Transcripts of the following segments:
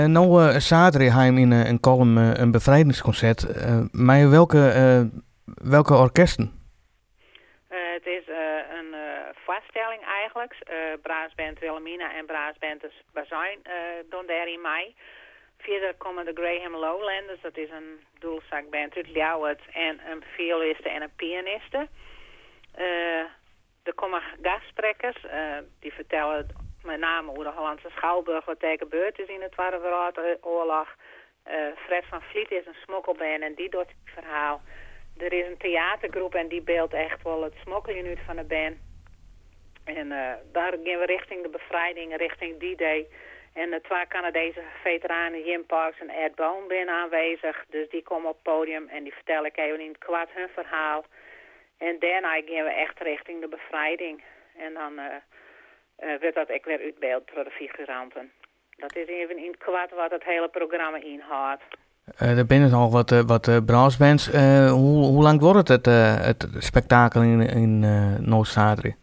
Zaterdag ga je in Kolm een bevrijdingsconcert. Maar welke orkesten? Het is een vaststelling eigenlijk. Braasband Wilhelmina en Braasband Bazuin doen daar in mei. Verder komen de Graham Lowlanders, dat is een doelzakband uit Ljouwert, en een violiste en een pianiste. Er komen gastsprekers, die vertellen met name hoe de Hollandse Schouwburg wat er gebeurd is in de Tweede Wereldoorlog. Fred van Vliet is een smokkelband en die doet het verhaal. Er is een theatergroep en die beeldt echt wel het smokkelje uit van de band. En daar gaan we richting de bevrijding, richting D-Day. En de 2 Canadese veteranen, Jim Parks en Ed Boon, zijn aanwezig. Dus die komen op het podium en die vertellen ik even in het kwart hun verhaal. En daarna gaan we echt richting de bevrijding. En dan wordt dat ook weer uitbeeld door de figuranten. Dat is even in het kwart wat het hele programma inhoudt. Er binnen al wat brassbands. Hoe lang wordt het spektakel in Noord-Zaterdag?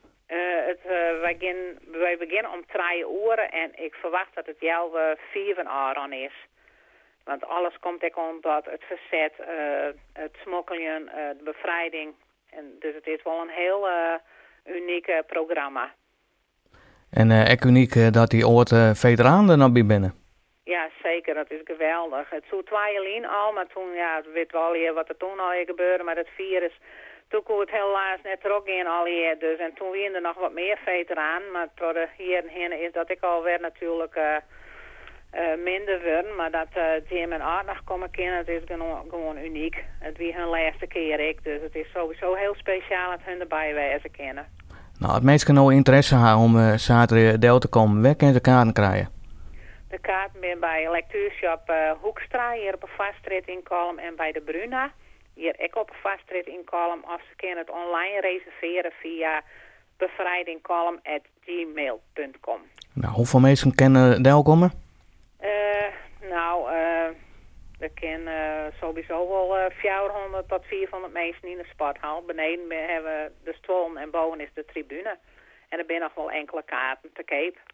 Wij beginnen om 3 uur en ik verwacht dat het jou 4 uur is. Want alles komt ook omdat het verzet, het smokkelen, de bevrijding. En dus het is wel een heel uniek programma. En ook uniek dat die ooit veteranen er nog bij binnen. Ja, zeker. Dat is geweldig. Het zou 2 jaar al, maar toen, weet wel hier wat er toen al gebeurde met het virus. Toen kon het helaas net terug in al hier. Dus, en toen waren er nog wat meer veteranen. Maar tot hierheen is dat ik alweer natuurlijk minder worden. Maar dat Jim en Art nog komen kennen, het is gewoon uniek. Het was hun laatste keer ik. Dus het is sowieso heel speciaal dat hun erbij wezen kennen. Nou, het mensen nou interesse hebben om zaterdag deel te komen, waar kunnen ze kaarten krijgen? De kaarten zijn bij lectuurshop Hoekstra hier op een vastrit in Kolm en bij de Bruna. Hier ik op een vastrit in Kolm, of ze kunnen het online reserveren via bevrijdingkolm@gmail.com. Nou, hoeveel mensen kunnen deel komen? Er kunnen sowieso wel 400 tot 400 mensen in de sporthal. Beneden hebben we de stoel en boven is de tribune. En er zijn nog wel enkele kaarten te koop.